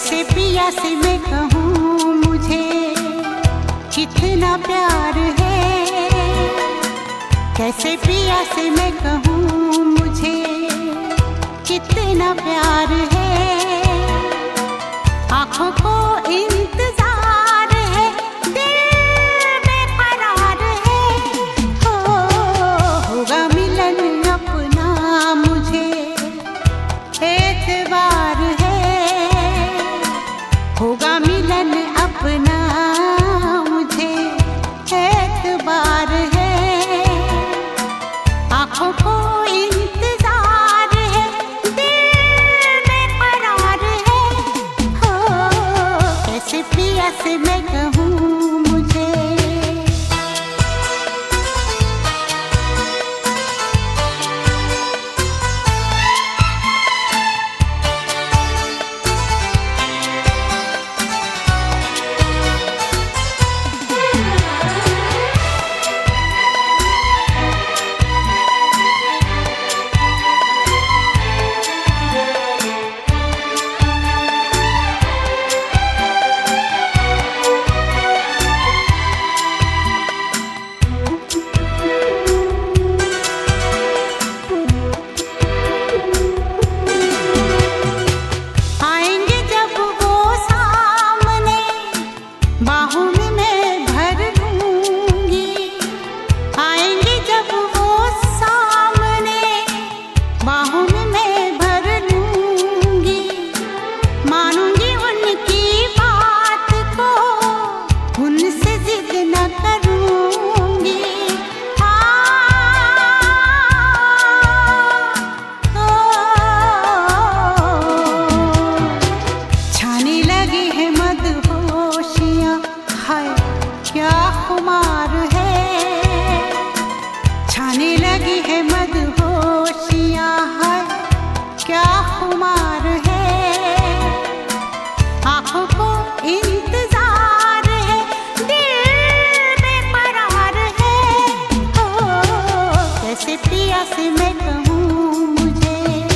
कैसे पिया से मैं कहूँ मुझे कितना प्यार है। कैसे पिया से मैं कहूँ मुझे कितना प्यार है। आँखों को इंतजार है, दिल बेकरार है। होगा मिलन अपना मुझे एतबार है। होगा मिलन अपना मुझे एतबार है। आँखों को इंतजार है, दिल बेकरार है। कैसे पिया से मैं कहूँ मुझे। क्या खुमार है, छाने लगी है मदहोशियाँ है। क्या खुमार है, आँखों को इंतजार है, दिल बेकरार है। कैसे पिया से मैं कहूँ मुझे।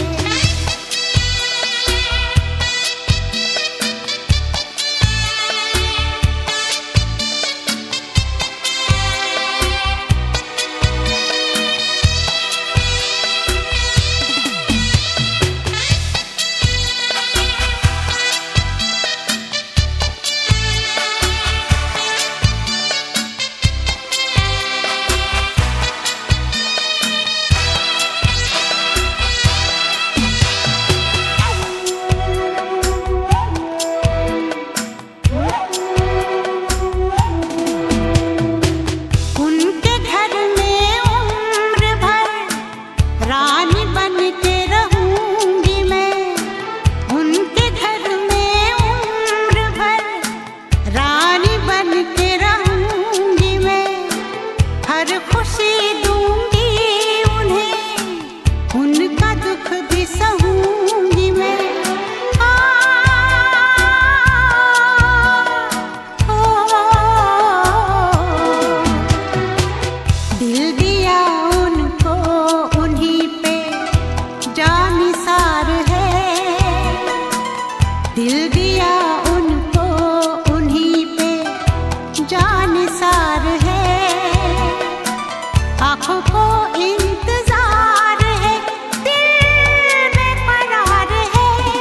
दिल दिया उनको उन्हीं पे जानिसार है। आँखों को इंतजार है, दिल बेकरार है।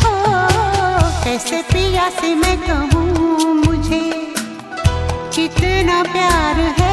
कैसे पिया से मैं कहूँ मुझे कितना प्यार है।